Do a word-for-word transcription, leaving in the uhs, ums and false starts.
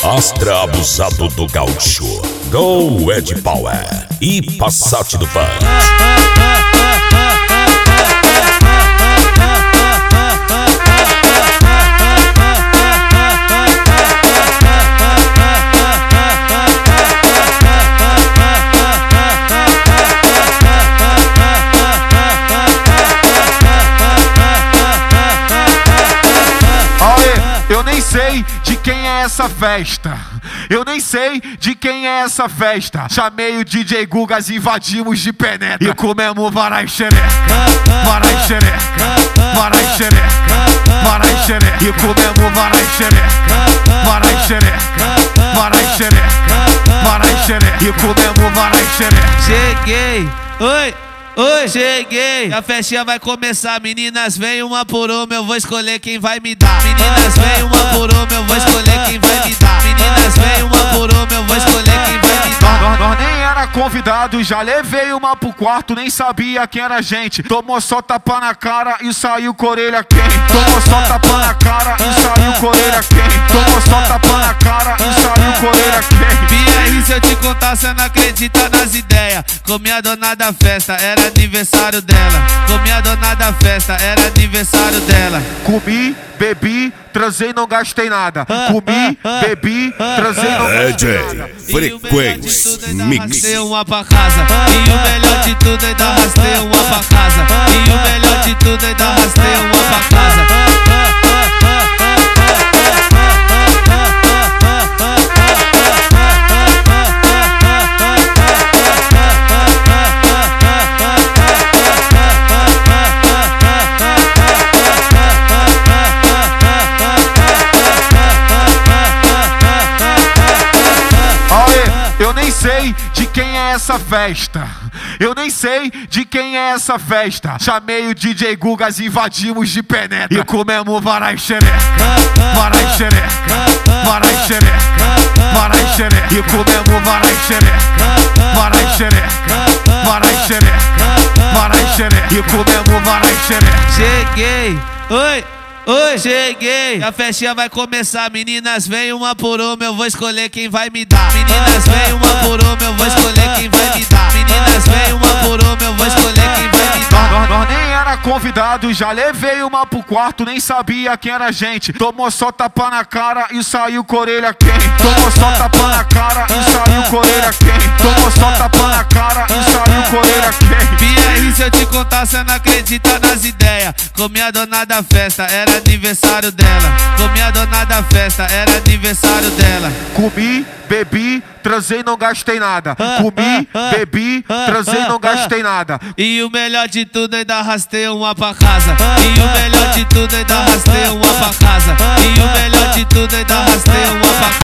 Arrastra abusado do gaúcho. Go Ed Power e Passat do Pan. Eu nem sei de quem é essa festa. Eu nem sei de quem é essa festa. Chamei o D J Gugas, invadimos de penetra e comemos varai xereca, varai xereca, varai xereca, varai xereca. E comemos varai xereca, varai xereca, varai xereca, varai xereca. E comemos varai xereca. Cheguei, oi. Oi, cheguei, a festinha vai começar. Meninas, vem uma por uma, eu vou escolher quem vai me dar. Meninas, vem uma por uma, eu vou escolher quem vai me dar. Meninas, vem uma por uma, eu vou escolher quem vai me dar. Nós, nós nem era convidado, já levei uma pro quarto, nem sabia quem era a gente. Tomou só tapa na cara e saiu com a orelha quente. Tomou só tapa na cara e saiu com a orelha quente. Tomou só tapa na cara e saiu com a orelha quente. P R, se eu te contar, cê não acredita nas ideias. Comi a dona da festa, era aniversário dela. Comi a dona da festa, era aniversário dela. Comi, bebi, transei, não gastei nada. Comi, bebi, transei, não gastei nada. Frequência Mix. Arrastei uma pra casa. E o melhor de tudo ainda arrastei uma pra casa. E o melhor de tudo ainda arrastei uma pra casa. Eu nem sei de quem é essa festa. Eu nem sei de quem é essa festa. Chamei o D J Gugas, invadimos de penetra e comemos varai xereca, varai xereca, varai xereca, varai xereca. E comemos varai xereca, varai xereca, varai xereca, varai xereca. E comemos varai xereca. Cheguei, oi. Oi, cheguei, a festinha vai começar. Meninas, vem uma por uma, eu vou escolher quem vai me dar. Meninas, vem uma por uma, eu vou escolher quem vai me dar. Meninas, vem uma por uma, eu vou escolher quem vai me dar. Nós, nós nem era convidado, já levei uma pro quarto, nem sabia quem era a gente. Tomou só tapa na cara e saiu com a orelha quente. Tomou só tapa na cara e saiu com a orelha quente. Tomou só tapa na cara e saiu com a orelha quente. P R, se eu te contar, cê não acredita nas ideias. Comi a dona da festa, era aniversário dela. Comi a dona da festa, era aniversário dela. Comi, bebi, transei, não gastei nada. Comi, bebi, transei, não gastei nada. E o melhor de tudo ainda arrastei uma pra casa. E o melhor de tudo ainda arrastei uma pra casa. E o melhor de tudo ainda arrastei